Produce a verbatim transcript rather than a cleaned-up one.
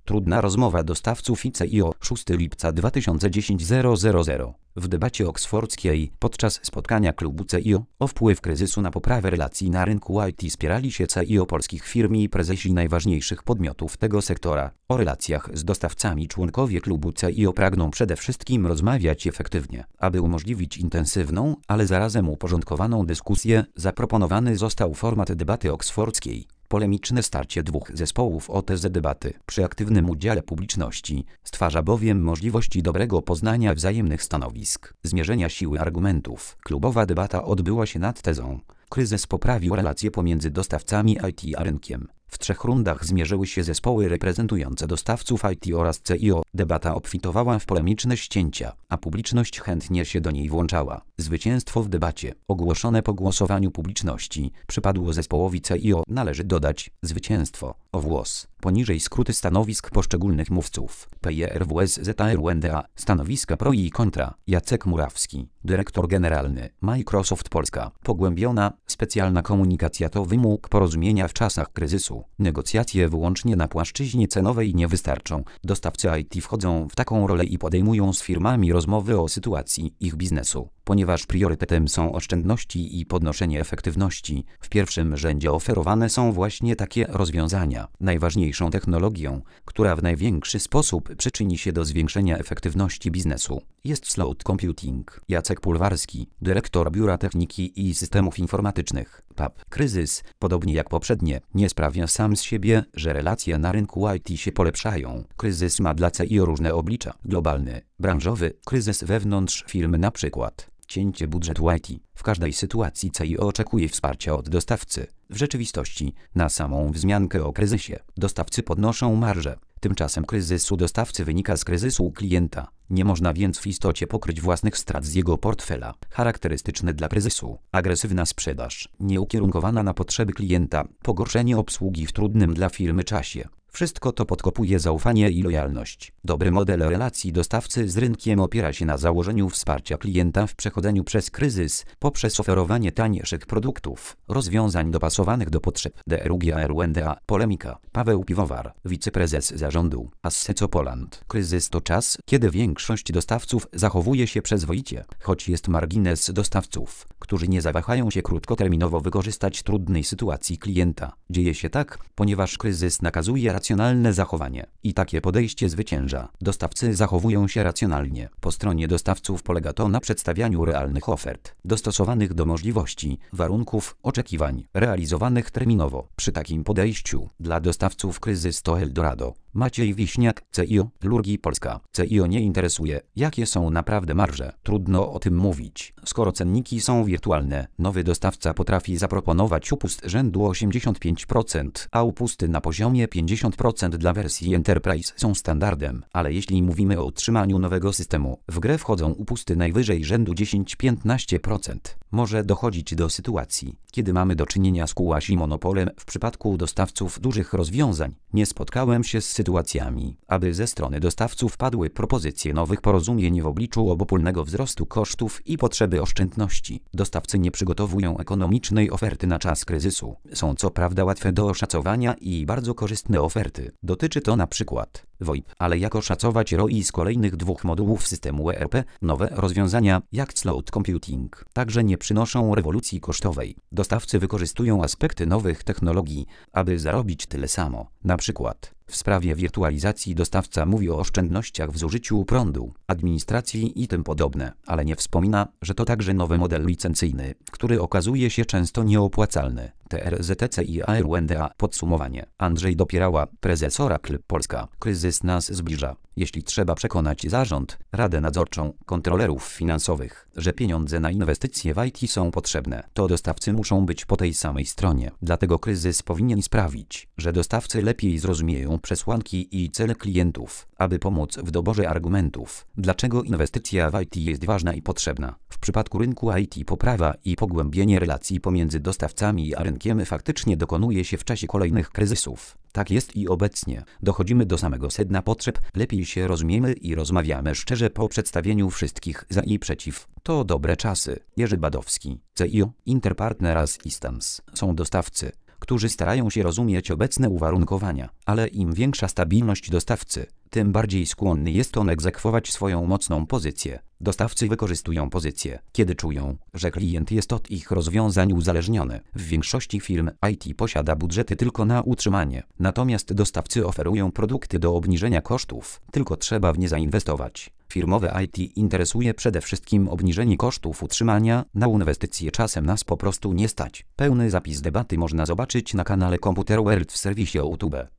Trudna rozmowa dostawców i C I O. szóstego lipca dwa tysiące dziesiątego. W debacie oksfordzkiej podczas spotkania klubu C I O o wpływ kryzysu na poprawę relacji na rynku I T spierali się C I O polskich firm i prezesi najważniejszych podmiotów tego sektora. O relacjach z dostawcami członkowie klubu C I O pragną przede wszystkim rozmawiać efektywnie. Aby umożliwić intensywną, ale zarazem uporządkowaną dyskusję, zaproponowany został format debaty oksfordzkiej. Polemiczne starcie dwóch zespołów o tezę debaty przy aktywnym udziale publiczności stwarza bowiem możliwości dobrego poznania wzajemnych stanowisk, zmierzenia siły argumentów. Klubowa debata odbyła się nad tezą: kryzys poprawił relacje pomiędzy dostawcami I T a rynkiem. W trzech rundach zmierzyły się zespoły reprezentujące dostawców I T oraz C I O. Debata obfitowała w polemiczne ścięcia, a publiczność chętnie się do niej włączała. Zwycięstwo w debacie, ogłoszone po głosowaniu publiczności, przypadło zespołowi C I O. Należy dodać: zwycięstwo o włos. Poniżej skróty stanowisk poszczególnych mówców. P I R W S Z R U N D A. Stanowiska pro i kontra. Jacek Murawski, dyrektor generalny, Microsoft Polska. Pogłębiona, specjalna komunikacja to wymóg porozumienia w czasach kryzysu. Negocjacje wyłącznie na płaszczyźnie cenowej nie wystarczą. Dostawcy I T wchodzą w taką rolę i podejmują z firmami rozmowy o sytuacji ich biznesu. Ponieważ priorytetem są oszczędności i podnoszenie efektywności, w pierwszym rzędzie oferowane są właśnie takie rozwiązania. Najważniejszą technologią, która w największy sposób przyczyni się do zwiększenia efektywności biznesu, jest cloud computing. Jacek Pulwarski, dyrektor Biura Techniki i Systemów Informatycznych, P A P. Kryzys, podobnie jak poprzednie, nie sprawia sam z siebie, że relacje na rynku I T się polepszają. Kryzys ma dla C I O różne oblicza. Globalny, branżowy, kryzys wewnątrz firmy, na przykład cięcie budżetu I T. W każdej sytuacji C I O oczekuje wsparcia od dostawcy. W rzeczywistości, na samą wzmiankę o kryzysie, dostawcy podnoszą marże. Tymczasem kryzys u dostawcy wynika z kryzysu klienta. Nie można więc w istocie pokryć własnych strat z jego portfela. Charakterystyczne dla kryzysu: agresywna sprzedaż, nieukierunkowana na potrzeby klienta, pogorszenie obsługi w trudnym dla firmy czasie. Wszystko to podkopuje zaufanie i lojalność. Dobry model relacji dostawcy z rynkiem opiera się na założeniu wsparcia klienta w przechodzeniu przez kryzys poprzez oferowanie tańszych produktów, rozwiązań dopasowanych do potrzeb. D R U G R U N D A. Polemika. Paweł Piwowar, wiceprezes zarządu Asseco Poland. Kryzys to czas, kiedy większość dostawców zachowuje się przyzwoicie, choć jest margines dostawców, którzy nie zawahają się krótkoterminowo wykorzystać trudnej sytuacji klienta. Dzieje się tak, ponieważ kryzys nakazuje racjonalne zachowanie i takie podejście zwycięża. Dostawcy zachowują się racjonalnie. Po stronie dostawców polega to na przedstawianiu realnych ofert, dostosowanych do możliwości, warunków, oczekiwań, realizowanych terminowo. Przy takim podejściu dla dostawców kryzys to Eldorado. Maciej Wiśniak, C I O, Lurgi Polska. C I O nie interesuje, jakie są naprawdę marże. Trudno o tym mówić, skoro cenniki są wirtualne. Nowy dostawca potrafi zaproponować upust rzędu osiemdziesiąt pięć procent, a upusty na poziomie pięćdziesiąt procent dla wersji Enterprise są standardem. Ale jeśli mówimy o utrzymaniu nowego systemu, w grę wchodzą upusty najwyżej rzędu dziesięć do piętnastu procent. Może dochodzić do sytuacji, kiedy mamy do czynienia z quasi monopolem. W przypadku dostawców dużych rozwiązań nie spotkałem się z sytuacjami, aby ze strony dostawców padły propozycje nowych porozumień w obliczu obopólnego wzrostu kosztów i potrzeby oszczędności. Dostawcy nie przygotowują ekonomicznej oferty na czas kryzysu. Są co prawda łatwe do oszacowania i bardzo korzystne oferty. Dotyczy to na przykład V O I P, ale jak oszacować R O I z kolejnych dwóch modułów systemu E R P? Nowe rozwiązania, jak cloud computing, także nie przynoszą rewolucji kosztowej. Dostawcy wykorzystują aspekty nowych technologii, aby zarobić tyle samo. Na przykład w sprawie wirtualizacji dostawca mówi o oszczędnościach w zużyciu prądu, administracji i tym podobne, ale nie wspomina, że to także nowy model licencyjny, który okazuje się często nieopłacalny. T R Z T C I A R U N D A. Podsumowanie. Andrzej Dopierała, prezes Oracle Polska. Kryzys nas zbliża. Jeśli trzeba przekonać zarząd, radę nadzorczą, kontrolerów finansowych, że pieniądze na inwestycje w I T są potrzebne, to dostawcy muszą być po tej samej stronie. Dlatego kryzys powinien sprawić, że dostawcy lepiej zrozumieją przesłanki i cele klientów, aby pomóc w doborze argumentów, dlaczego inwestycja w I T jest ważna i potrzebna. W przypadku rynku I T poprawa i pogłębienie relacji pomiędzy dostawcami a rynkiem faktycznie dokonuje się w czasie kolejnych kryzysów. Tak jest i obecnie. Dochodzimy do samego sedna potrzeb, lepiej się rozumiemy i rozmawiamy szczerze po przedstawieniu wszystkich za i przeciw. To dobre czasy. Jerzy Badowski, C I O, Interpartner Assistance. Są dostawcy, którzy starają się rozumieć obecne uwarunkowania, ale im większa stabilność dostawcy, tym bardziej skłonny jest on egzekwować swoją mocną pozycję. Dostawcy wykorzystują pozycję, kiedy czują, że klient jest od ich rozwiązań uzależniony. W większości firm I T posiada budżety tylko na utrzymanie, natomiast dostawcy oferują produkty do obniżenia kosztów, tylko trzeba w nie zainwestować. Firmowe I T interesuje przede wszystkim obniżenie kosztów utrzymania, na inwestycje czasem nas po prostu nie stać. Pełny zapis debaty można zobaczyć na kanale Computer World w serwisie YouTube.